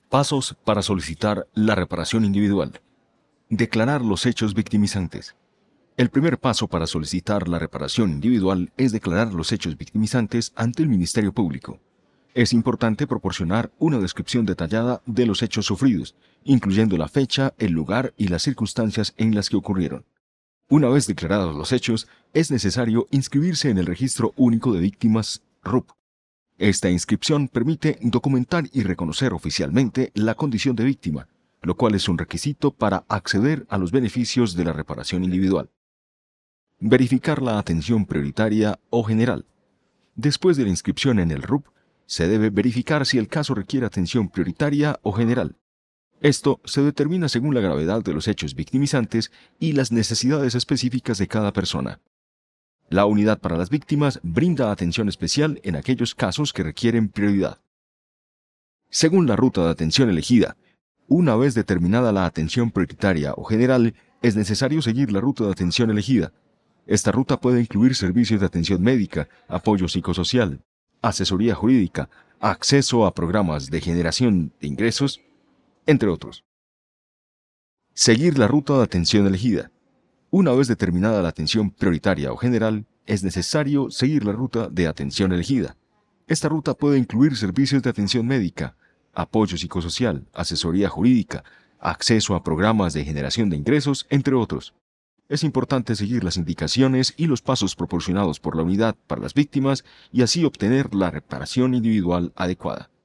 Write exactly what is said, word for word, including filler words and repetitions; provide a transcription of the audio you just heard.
Pasos para solicitar la reparación individual. Declarar los hechos victimizantes. El primer paso para solicitar la reparación individual es declarar los hechos victimizantes ante el Ministerio Público. Es importante proporcionar una descripción detallada de los hechos sufridos, incluyendo la fecha, el lugar y las circunstancias en las que ocurrieron. Una vez declarados los hechos, es necesario inscribirse en el Registro Único de Víctimas, R U P. Esta inscripción permite documentar y reconocer oficialmente la condición de víctima, lo cual es un requisito para acceder a los beneficios de la reparación individual. Verificar la atención prioritaria o general. Después de la inscripción en el R U P, se debe verificar si el caso requiere atención prioritaria o general. Esto se determina según la gravedad de los hechos victimizantes y las necesidades específicas de cada persona. La Unidad para las Víctimas brinda atención especial en aquellos casos que requieren prioridad. Según la ruta de atención elegida, una vez determinada la atención prioritaria o general, es necesario seguir la ruta de atención elegida. Esta ruta puede incluir servicios de atención médica, apoyo psicosocial, asesoría jurídica, acceso a programas de generación de ingresos, entre otros. Seguir la ruta de atención elegida. Una vez determinada la atención prioritaria o general, es necesario seguir la ruta de atención elegida. Esta ruta puede incluir servicios de atención médica, apoyo psicosocial, asesoría jurídica, acceso a programas de generación de ingresos, entre otros. Es importante seguir las indicaciones y los pasos proporcionados por la Unidad para las Víctimas y así obtener la reparación individual adecuada.